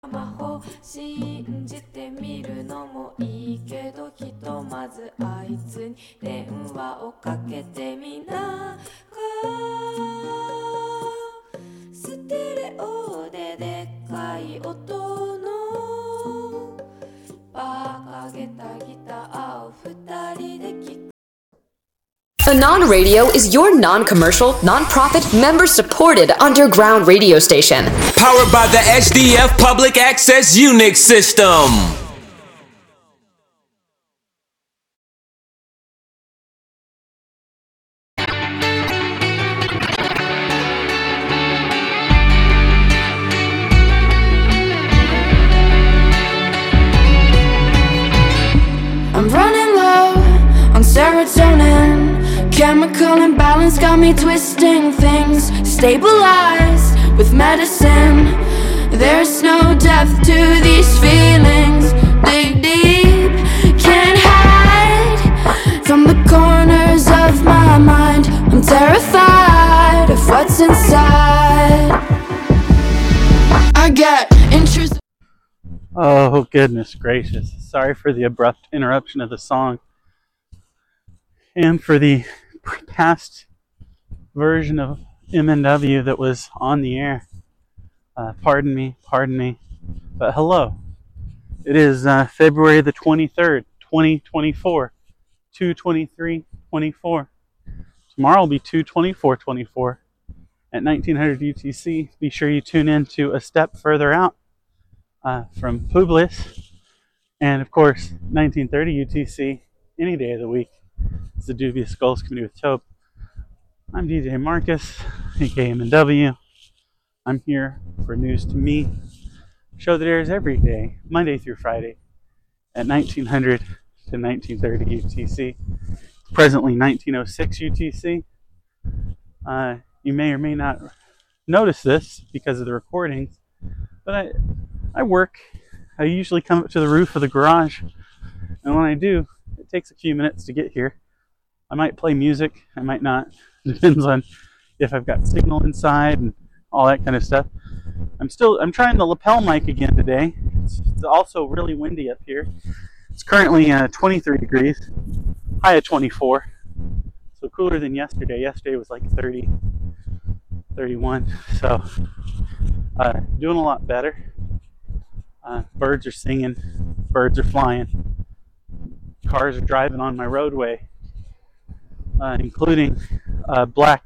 信じてみるのもいいけどひとまずあいつに電話をかけてみなステレオででっかい音のバカげたギターを二人で聴く Anon Radio is your non-commercial, non-profit, member-supported underground radio station. Powered by the HDF Public Access Unix System. I'm running low on serotonin. Chemical imbalance got me twisting things. Stabilized with medicine. There's no depth to these feelings. Dig deep, can't hide from the corners of my mind. I'm terrified of what's inside. I get intrusive. Oh, goodness gracious. Sorry for the abrupt interruption of the song. And for the past version of MNW that was on the air. Pardon me. But hello. It is February the 23rd, 2024. 2/23/24. Tomorrow will be 2/24/24 at 1900 UTC. Be sure you tune in to A Step Further Out from Publius. And of course, 1930 UTC, any day of the week. It's the Dubious Skulls Committee with Tope. I'm DJ Marcus, aka MNW. I'm here for News to Me, a show that airs every day, Monday through Friday, at 1900 to 1930 UTC. It's presently 1906 UTC. You may or may not notice this because of the recordings, but I work. I usually come up to the roof of the garage, and when I do, it takes a few minutes to get here. I might play music, I might not. Depends on if I've got signal inside and all that kind of stuff. I'm trying the lapel mic again today. It's also really windy up here. It's currently 23 degrees, high of 24. So cooler than yesterday. Yesterday was like 30, 31. So doing a lot better. Birds are singing, birds are flying. Cars are driving on my roadway. Including a black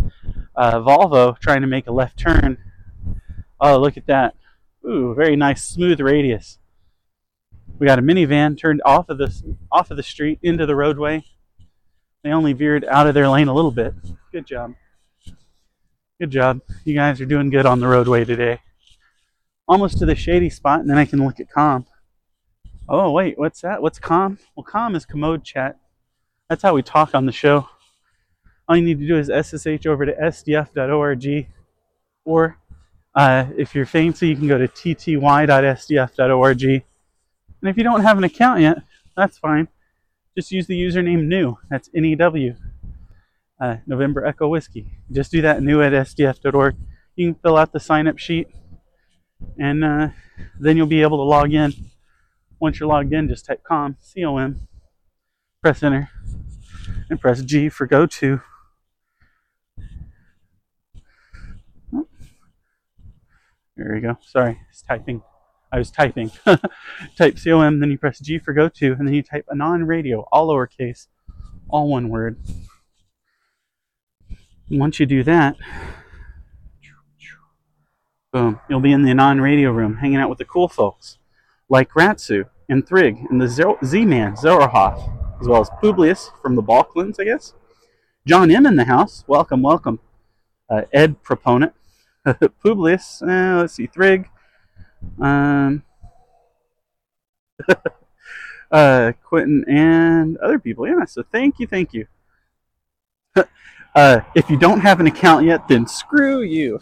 Volvo trying to make a left turn. Oh, look at that. Ooh, very nice, smooth radius. We got a minivan turned off of the street into the roadway. They only veered out of their lane a little bit. Good job. Good job. You guys are doing good on the roadway today. Almost to the shady spot, and then I can look at comm. Oh, wait, what's that? What's comm? Well, comm is commode chat. That's how we talk on the show. All you need to do is SSH over to sdf.org, or if you're fancy, you can go to tty.sdf.org. And if you don't have an account yet, that's fine. Just use the username new. That's NEW, November Echo Whiskey. Just do that, new at sdf.org. You can fill out the sign-up sheet, and then you'll be able to log in. Once you're logged in, just type COM, C-O-M, press enter, and press G for go to. Oh. There we go. Sorry, I was typing. Type COM, then you press G for go to, and then you type Anon Radio, all lowercase, all one word. And once you do that, boom, you'll be in the Anon Radio room, hanging out with the cool folks, like Ratsu and Thrig and the Z-Man, Zorohoff, as well as Publius from the Balklins, I guess. John M. in the house. Welcome. Ed Proponent. Publius. Let's see. Thrig. Quentin and other people. Yeah, so thank you. If you don't have an account yet, then screw you.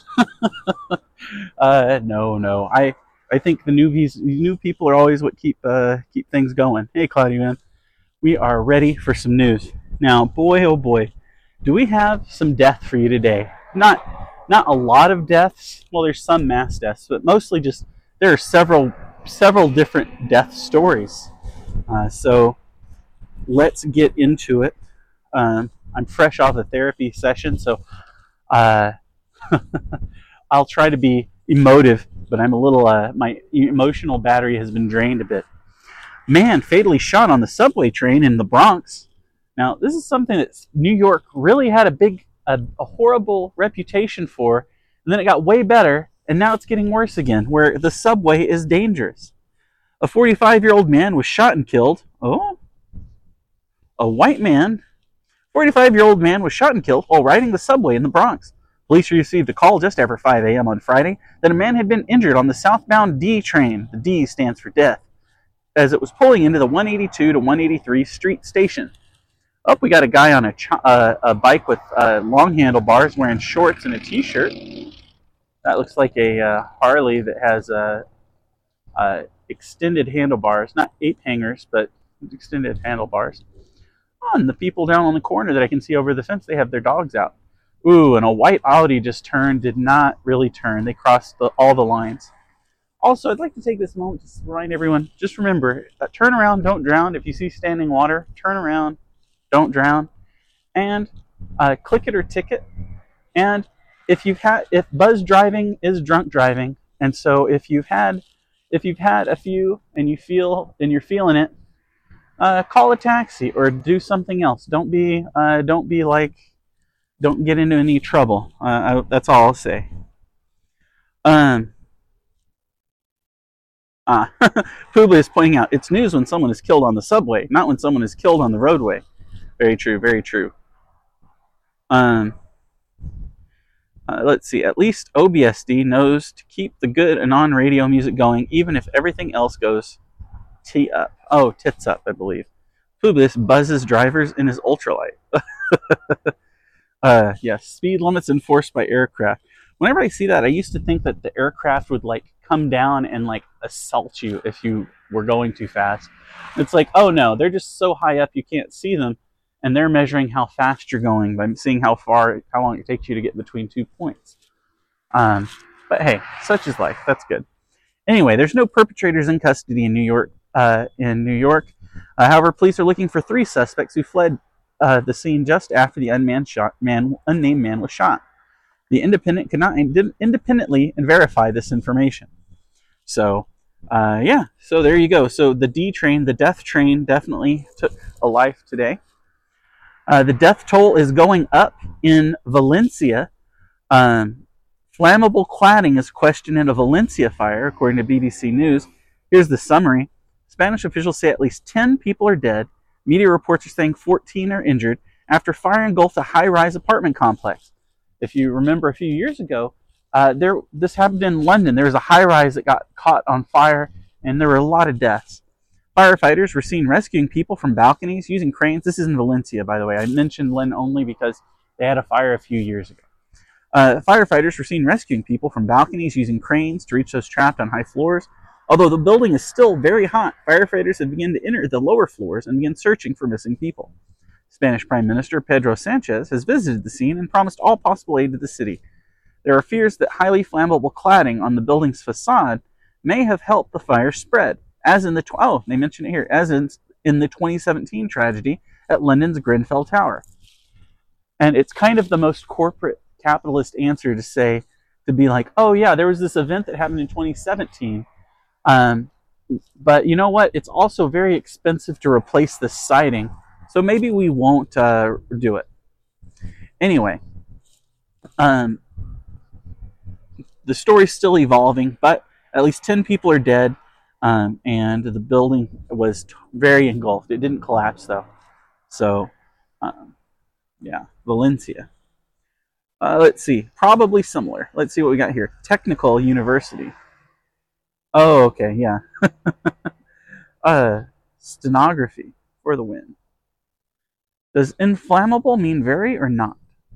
No. I think the new people are always what keep things going. Hey, Claudia, man. We are ready for some news. Now, boy, oh boy, do we have some death for you today. Not a lot of deaths. Well, there's some mass deaths, but mostly just there are several different death stories. So let's get into it. I'm fresh off a therapy session, so I'll try to be emotive, but I'm a little, my emotional battery has been drained a bit. Man fatally shot on the subway train in the Bronx. Now, this is something that New York really had a horrible reputation for, and then it got way better, and now it's getting worse again, where the subway is dangerous. A 45-year-old man was shot and killed. Oh, a white man. 45-year-old man was shot and killed while riding the subway in the Bronx. Police received a call just after 5 a.m. on Friday that a man had been injured on the southbound D train. The D stands for death, as it was pulling into the 182 to 183 street station. Oh, we got a guy on a bike with long handlebars wearing shorts and a t-shirt. That looks like a Harley that has extended handlebars, not ape hangers, but extended handlebars. Oh, and the people down on the corner that I can see over the fence, they have their dogs out. Ooh, and a white Audi just turned, did not really turn. They crossed all the lines. Also, I'd like to take this moment to remind everyone, just remember, turn around, don't drown. If you see standing water, turn around, don't drown. And click it or ticket. And if buzz driving is drunk driving, and so if you've had a few and you're feeling it, call a taxi or do something else. Don't get into any trouble. That's all I'll say. Publius pointing out, it's news when someone is killed on the subway, not when someone is killed on the roadway. Very true, very true. Let's see, at least OBSD knows to keep the good and on-radio music going, even if everything else goes tits up, I believe. Publius buzzes drivers in his ultralight. Yes, speed limits enforced by aircraft. Whenever I see that, I used to think that the aircraft would come down and assault you if you were going too fast. It's oh no, they're just so high up you can't see them, and they're measuring how fast you're going by seeing how long it takes you to get between 2 points. But hey, such is life. That's good. Anyway, there's no perpetrators in custody in New York. However, police are looking for 3 suspects who fled the scene just after the unnamed man was shot. The Independent could not independently verify this information. So, so there you go. So the D train, the death train, definitely took a life today. The death toll is going up in Valencia. Flammable cladding is questioned in a Valencia fire, according to BBC News. Here's the summary. Spanish officials say at least 10 people are dead. Media reports are saying 14 are injured after fire engulfed a high-rise apartment complex. If you remember a few years ago, this happened in London. There was a high-rise that got caught on fire, and there were a lot of deaths. Firefighters were seen rescuing people from balconies using cranes. This is in Valencia, by the way. I mentioned Lynn only because they had a fire a few years ago. Firefighters were seen rescuing people from balconies using cranes to reach those trapped on high floors. Although the building is still very hot, firefighters have begun to enter the lower floors and begin searching for missing people. Spanish Prime Minister Pedro Sanchez has visited the scene and promised all possible aid to the city. There are fears that highly flammable cladding on the building's facade may have helped the fire spread, as in they mention it here, as in the 2017 tragedy at London's Grenfell Tower. And it's kind of the most corporate capitalist answer to be oh yeah, there was this event that happened in 2017. But you know what? It's also very expensive to replace the siding, so maybe we won't do it. Anyway, the story's still evolving, but at least 10 people are dead, and the building was very engulfed. It didn't collapse, though. So, Valencia. Let's see. Probably similar. Let's see what we got here. Technical University. Oh, okay, yeah. Stenography for the win. Does inflammable mean very or not?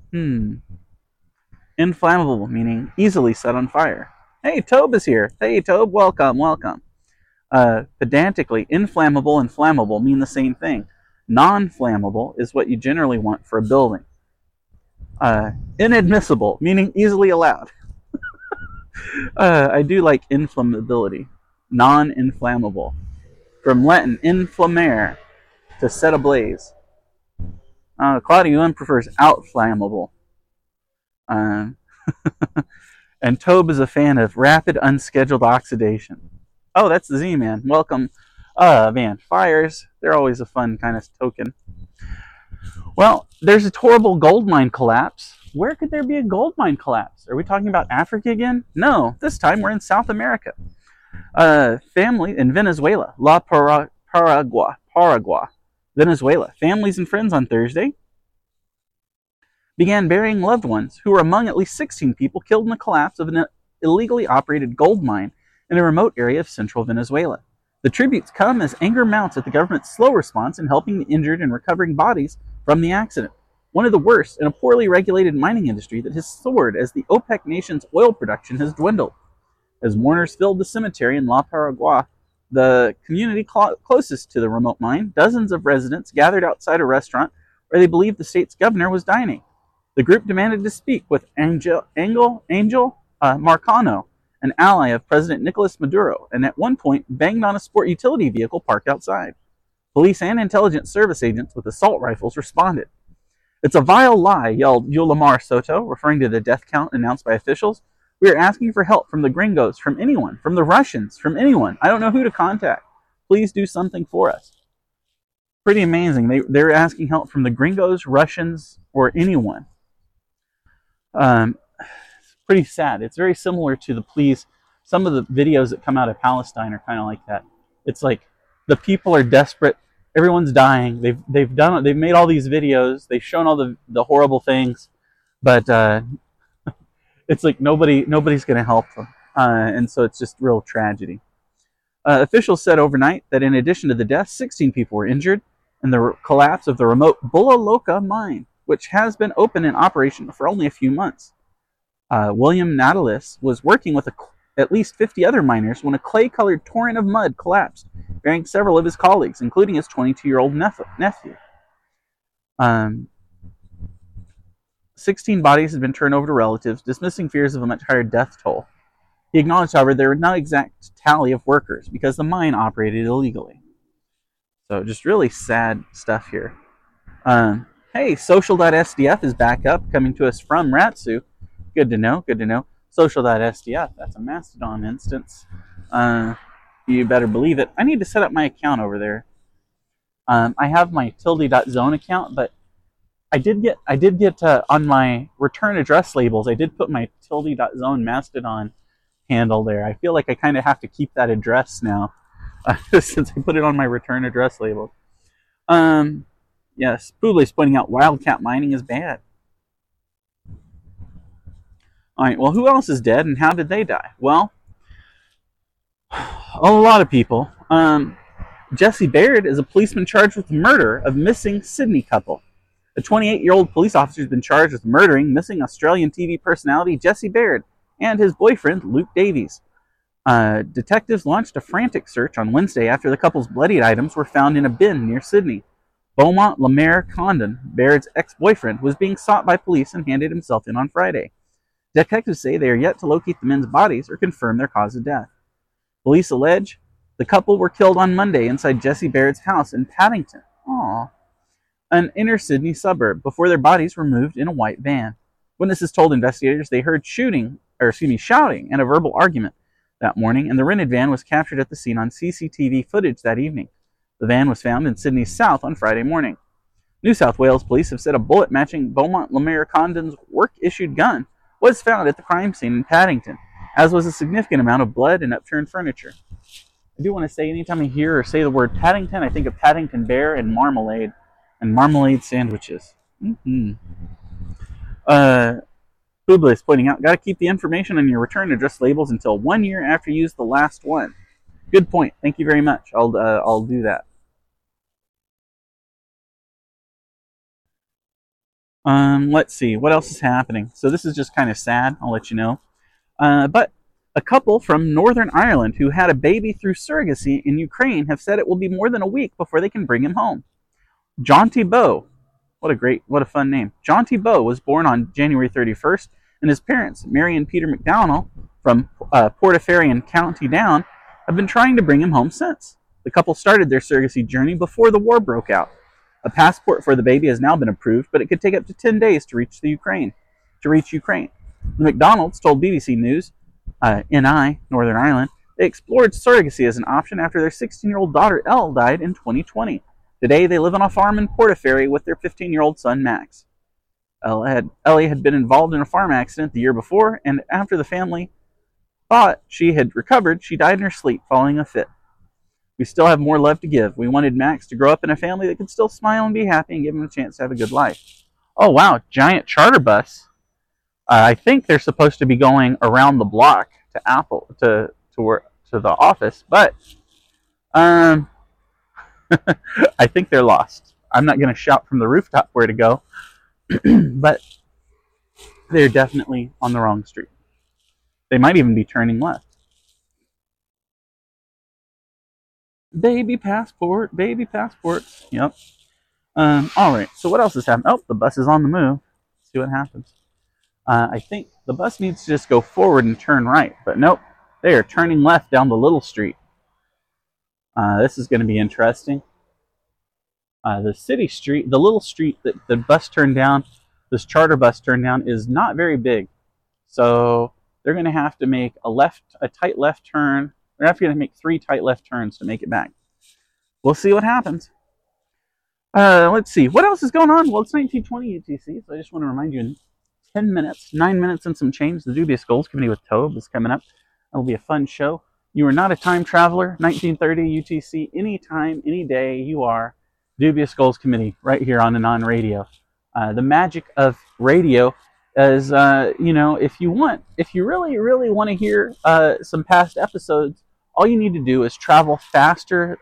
Inflammable meaning easily set on fire. Hey, Tobe is here. Hey, Tobe, welcome. Pedantically, inflammable and flammable mean the same thing. Non-flammable is what you generally want for a building. Inadmissible, meaning easily allowed. I do like inflammability. Non-inflammable. From Latin, inflammare, to set ablaze. Claudia Yuen prefers out-flammable. And Tobe is a fan of rapid, unscheduled oxidation. Oh, that's the Z-Man. Welcome. Man, fires, they're always a fun kind of token. Well, there's a horrible gold mine collapse. Where could there be a gold mine collapse? Are we talking about Africa again? No, this time we're in South America. Family in Venezuela, Paragua, Venezuela. Families and friends on Thursday began burying loved ones who were among at least 16 people killed in the collapse of an illegally operated gold mine in a remote area of central Venezuela. The tributes come as anger mounts at the government's slow response in helping the injured and recovering bodies from the accident. One of the worst in a poorly regulated mining industry that has soared as the OPEC nation's oil production has dwindled. As mourners filled the cemetery in La Paragua, the community closest to the remote mine, dozens of residents gathered outside a restaurant where they believed the state's governor was dining. The group demanded to speak with Angel Marcano, an ally of President Nicolas Maduro, and at one point banged on a sport utility vehicle parked outside. Police and intelligence service agents with assault rifles responded. "It's a vile lie," yelled Yulimar Soto, referring to the death count announced by officials. "We are asking for help from the gringos, from anyone, from the Russians, from anyone. I don't know who to contact. Please do something for us." Pretty amazing. They're asking help from the gringos, Russians, or anyone. It's pretty sad. It's very similar to the pleas. Some of the videos that come out of Palestine are kind of like that. It's like the people are desperate. Everyone's dying. They've made all these videos. They've shown all the horrible things, but it's like nobody's going to help them, and so it's just real tragedy. Officials said overnight that in addition to the deaths, 16 people were injured in the collapse of the remote Bula Loca mine, which has been open in operation for only a few months. William Natalis was working with at least 50 other miners when a clay-colored torrent of mud collapsed, burying several of his colleagues, including his 22-year-old nephew. 16 bodies had been turned over to relatives, dismissing fears of a much higher death toll. He acknowledged, however, there was no exact tally of workers because the mine operated illegally. So just really sad stuff here. Hey, Social.SDF is back up, coming to us from Ratsu. Good to know, good to know. Social.SDF, that's a Mastodon instance. You better believe it. I need to set up my account over there. I have my tilde.zone account, but I did get on my return address labels, I did put my tilde.zone Mastodon handle there. I feel like I kind of have to keep that address now since I put it on my return address label. Yes, Publius pointing out wildcat mining is bad. Alright, well, who else is dead and how did they die? Well, a lot of people. Jesse Baird is a policeman charged with the murder of missing Sydney couple. A 28-year-old police officer has been charged with murdering missing Australian TV personality Jesse Baird and his boyfriend Luke Davies. Detectives launched a frantic search on Wednesday after the couple's bloodied items were found in a bin near Sydney. Beaumont Lemaire Condon, Baird's ex-boyfriend, was being sought by police and handed himself in on Friday. Detectives say they are yet to locate the men's bodies or confirm their cause of death. Police allege the couple were killed on Monday inside Jesse Baird's house in Paddington, an inner Sydney suburb, before their bodies were moved in a white van. Witnesses told investigators they heard shouting and a verbal argument that morning, and the rented van was captured at the scene on CCTV footage that evening. The van was found in Sydney's south on Friday morning. New South Wales police have said a bullet matching Beaumont Lemaire Condon's work-issued gun was found at the crime scene in Paddington, as was a significant amount of blood and upturned furniture. I do want to say, anytime I hear or say the word Paddington, I think of Paddington Bear and marmalade sandwiches. Publius pointing out, got to keep the information on your return address labels until 1 year after you use the last one. Good point. Thank you very much. I'll do that. Let's see. What else is happening? So this is just kind of sad. I'll let you know. But a couple from Northern Ireland who had a baby through surrogacy in Ukraine have said it will be more than a week before they can bring him home. Jonty Bowe. What a fun name. Jonty Bowe was born on January 31st, and his parents, Mary and Peter McDowell from Portaferry and County Down have been trying to bring him home since. The couple started their surrogacy journey before the war broke out. A passport for the baby has now been approved, but it could take up to 10 days to reach Ukraine. The McDonald's told BBC News, NI, Northern Ireland, they explored surrogacy as an option after their 16-year-old daughter Elle died in 2020. Today, they live on a farm in Portaferry with their 15-year-old son Max. Ellie had been involved in a farm accident the year before, and after the family thought she had recovered, she died in her sleep following a fit. We still have more love to give. We wanted Max to grow up in a family that could still smile and be happy and give him a chance to have a good life. Oh, wow. Giant charter bus. I think they're supposed to be going around the block to Apple, to the office, but I think they're lost. I'm not going to shout from the rooftop where to go, but they're definitely on the wrong street. They might even be turning left. Baby passport. Yep. All right. So what else has happened? Oh, the bus is on the move. Let's see what happens. I think the bus needs to just go forward and turn right, but nope. They are turning left down the little street. This is going to be interesting. The city street, the little street that the bus turned down, this charter bus turned down, is not very big. So they're going to have to make a tight left turn. They're going to make 3 tight left turns to make it back. We'll see what happens. Let's see. What else is going on? Well, it's 1920 UTC, so I just want to remind you in 10 minutes, 9 minutes and some change, the Dubious Goals Committee with Tobe is coming up. It'll be a fun show. You are not a time traveler. 1930 UTC, anytime, any day, you are Dubious Goals Committee right here on Anon Radio. The magic of radio is, if you really want to hear some past episodes, all you need to do is travel faster,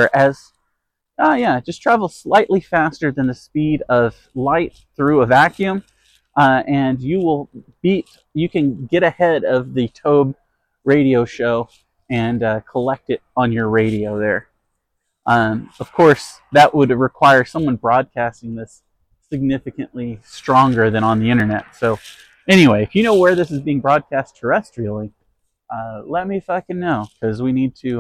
just travel slightly faster than the speed of light through a vacuum, and you can get ahead of the Tobe radio show and collect it on your radio there. Of course, that would require someone broadcasting this significantly stronger than on the internet. So anyway, if you know where this is being broadcast terrestrially, let me fucking know, because we need to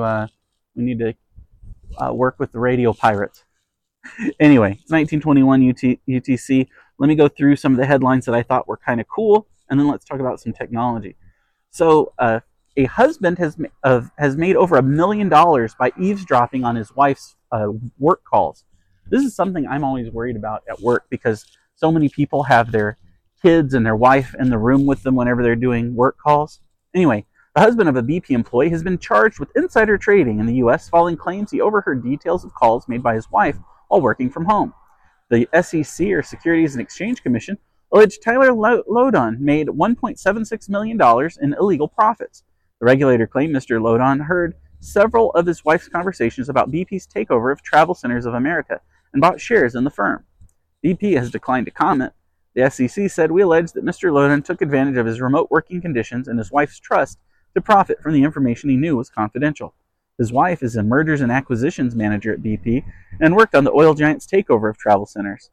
work with the radio pirates. Anyway, it's 1921 UTC. Let me go through some of the headlines that I thought were kind of cool, and then let's talk about some technology. So, a husband has made over $1 million by eavesdropping on his wife's work calls. This is something I'm always worried about at work, because so many people have their kids and their wife in the room with them whenever they're doing work calls. Anyway, the husband of a BP employee has been charged with insider trading in the U.S. following claims he overheard details of calls made by his wife while working from home. The SEC, or Securities and Exchange Commission, alleged Tyler Lodon made $1.76 million in illegal profits. The regulator claimed Mr. Lodon heard several of his wife's conversations about BP's takeover of Travel Centers of America and bought shares in the firm. BP has declined to comment. The SEC said, "We allege that Mr. Lodon took advantage of his remote working conditions and his wife's trust to profit from the information he knew was confidential. His wife is a mergers and acquisitions manager at BP and worked on the oil giant's takeover of Travel Centers."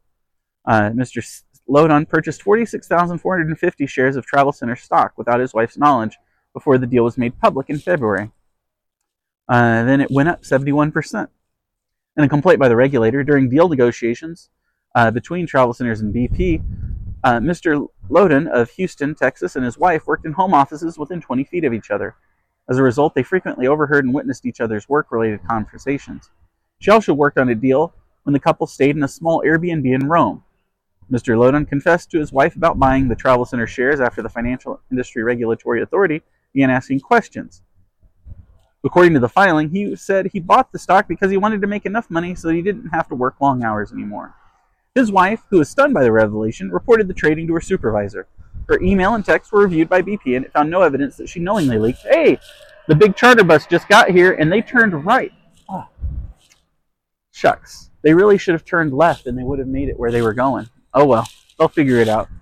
Mr. Lodon purchased 46,450 shares of Travel Center stock without his wife's knowledge before the deal was made public in February. Then it went up 71%. In a complaint by the regulator, during deal negotiations between Travel Centers and BP, Mr. Lodon of Houston, Texas, and his wife worked in home offices within 20 feet of each other. As a result, they frequently overheard and witnessed each other's work-related conversations. She also worked on a deal when the couple stayed in a small Airbnb in Rome. Mr. Lodon confessed to his wife about buying the Travel Center shares after the Financial Industry Regulatory Authority began asking questions. According to the filing, he said he bought the stock because he wanted to make enough money so that he didn't have to work long hours anymore. His wife, who was stunned by the revelation, reported the trading to her supervisor. Her email and text were reviewed by BP, and it found no evidence that she knowingly leaked, "Hey, the big charter bus just got here and they turned right." Oh, shucks. They really should have turned left and they would have made it where they were going. Oh well, they'll figure it out.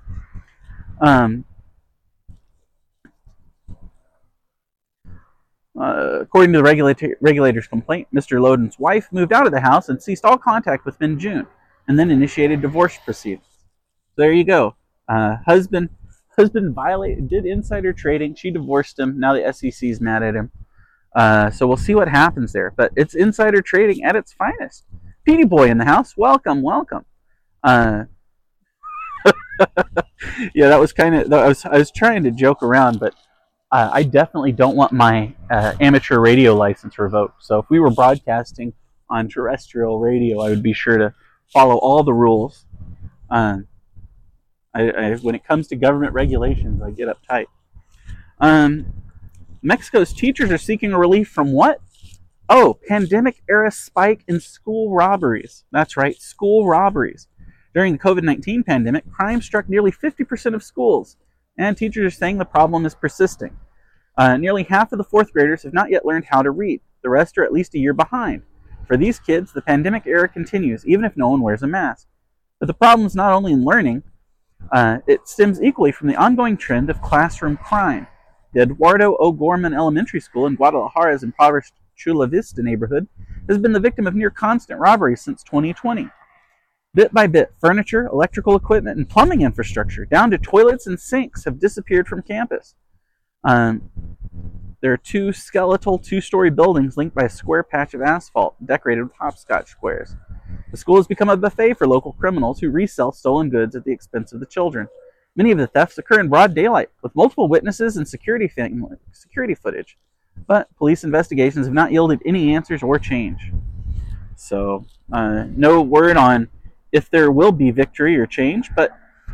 According to the regulator's complaint, Mr. Lodon's wife moved out of the house and ceased all contact with him in June, and then initiated divorce proceedings. So there you go. Husband husband did insider trading. She divorced him. Now the SEC's mad at him. So we'll see what happens there. But it's insider trading at its finest. Petey Boy in the house. Welcome, welcome. Yeah, that was kind of. I was trying to joke around, but I definitely don't want my amateur radio license revoked. So if we were broadcasting on terrestrial radio, I would be sure to follow all the rules. When it comes to government regulations, I get uptight. Mexico's teachers are seeking relief from what? Oh, pandemic-era spike in school robberies. That's right, school robberies. During the COVID-19 pandemic, crime struck nearly 50% of schools, and teachers are saying the problem is persisting. Nearly half of the fourth graders have not yet learned how to read. The rest are at least a year behind. For these kids, the pandemic era continues, even if no one wears a mask. But the problem is not only in learning, it stems equally from the ongoing trend of classroom crime. The Eduardo O'Gorman Elementary School in Guadalajara's impoverished Chula Vista neighborhood has been the victim of near constant robberies since 2020. Bit by bit, furniture, electrical equipment, and plumbing infrastructure, down to toilets and sinks, have disappeared from campus. There are two skeletal two-story buildings linked by a square patch of asphalt decorated with hopscotch squares. The school has become a buffet for local criminals who resell stolen goods at the expense of the children. Many of the thefts occur in broad daylight, with multiple witnesses and security footage. But police investigations have not yielded any answers or change. So, no word on if there will be victory or change, but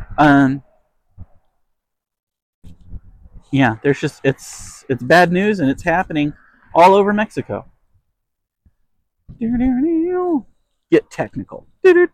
yeah, there's just it's bad news, and it's happening all over Mexico. Get technical.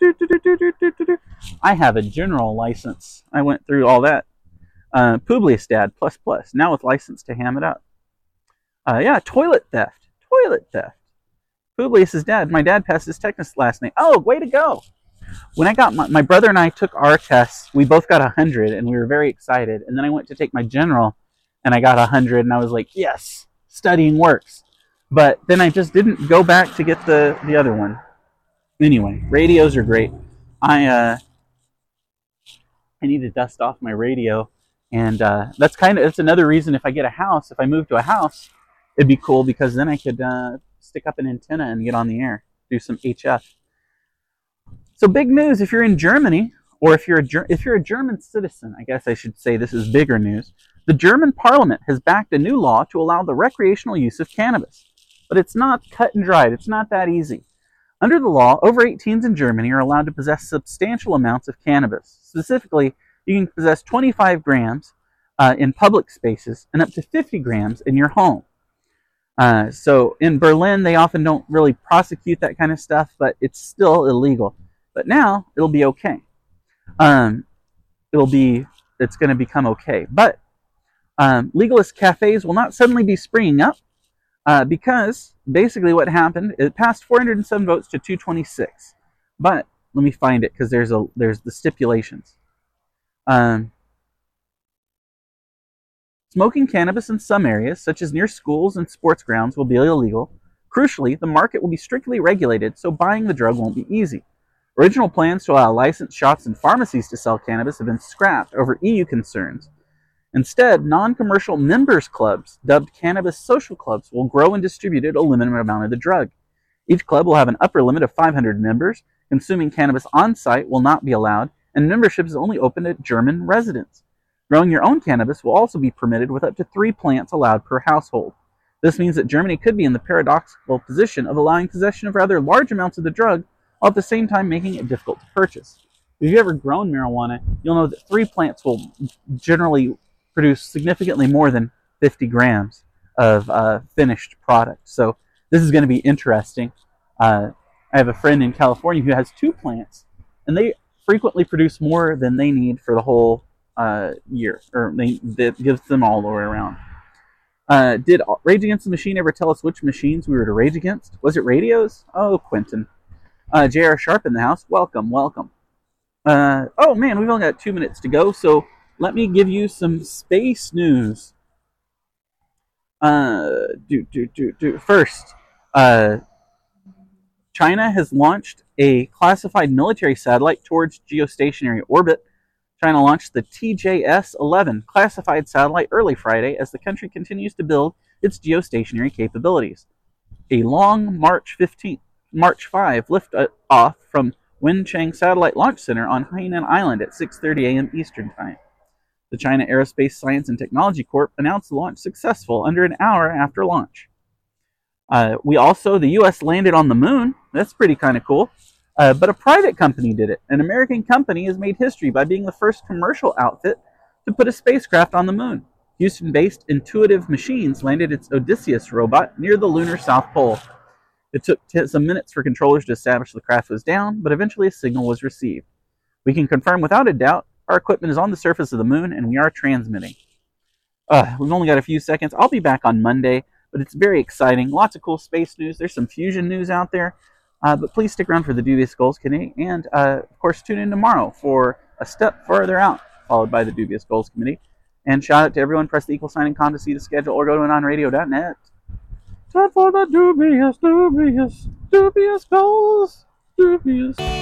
I have a general license. I went through all that. Publius Dad ++. Now with license to ham it up. Yeah, toilet theft. Publius's dad. My dad passed his technist last night. Oh, way to go. When I got my brother and I took our tests, we both got 100, and we were very excited. And then I went to take my general, and I got 100, and I was like, yes, studying works. But then I just didn't go back to get the other one. Anyway, radios are great. I need to dust off my radio, and that's another reason if I get a house, if I move to a house, it'd be cool because then I could stick up an antenna and get on the air, do some HF. So big news if you're in Germany, or if you're a German citizen, I guess I should say this is bigger news. The German parliament has backed a new law to allow the recreational use of cannabis. But it's not cut and dried. It's not that easy. Under the law, over 18s in Germany are allowed to possess substantial amounts of cannabis. Specifically, you can possess 25 grams in public spaces and up to 50 grams in your home. So in Berlin, they often don't really prosecute that kind of stuff, but it's still illegal. But now it'll be okay. It's going to become okay. But legalist cafes will not suddenly be springing up because basically what happened, it passed 407 votes to 226. But let me find it because there's the stipulations. Smoking cannabis in some areas, such as near schools and sports grounds, will be illegal. Crucially, the market will be strictly regulated, so buying the drug won't be easy. Original plans to allow licensed shops and pharmacies to sell cannabis have been scrapped over EU concerns. Instead, non-commercial members clubs, dubbed cannabis social clubs, will grow and distribute a limited amount of the drug. Each club will have an upper limit of 500 members. Consuming cannabis on-site will not be allowed, and membership is only open to German residents. Growing your own cannabis will also be permitted with up to 3 plants allowed per household. This means that Germany could be in the paradoxical position of allowing possession of rather large amounts of the drug, while at the same time making it difficult to purchase. If you've ever grown marijuana, you'll know that 3 plants will generally produce significantly more than 50 grams of finished product. So this is going to be interesting. I have a friend in California who has 2 plants, and they frequently produce more than they need for the whole year, or that gives them all the way around. Did Rage Against the Machine ever tell us which machines we were to rage against? Was it radios? Oh, Quentin. J.R. Sharp in the house. Welcome. Oh man, we've only got 2 minutes to go, so let me give you some space news. First, China has launched a classified military satellite towards geostationary orbit. China launched the TJS-11 classified satellite early Friday as the country continues to build its geostationary capabilities. A long March 5 lift-off from Wenchang Satellite Launch Center on Hainan Island at 6:30 a.m. Eastern Time. The China Aerospace Science and Technology Corp announced the launch successful under an hour after launch. The U.S. landed on the moon. That's pretty kind of cool. But a private company did it. An American company has made history by being the first commercial outfit to put a spacecraft on the moon. Houston-based Intuitive Machines landed its Odysseus robot near the lunar South Pole. It took some minutes for controllers to establish the craft was down, but eventually a signal was received. We can confirm without a doubt our equipment is on the surface of the moon and we are transmitting. We've only got a few seconds. I'll be back on Monday, but it's very exciting. Lots of cool space news. There's some fusion news out there. But please stick around for the Dubious Goals Committee, and of course tune in tomorrow for A Step Further Out, followed by the Dubious Goals Committee. And shout out to everyone, press the equal sign and con to see the schedule, or go to anonradio.net. Time for the dubious goals. Dubious.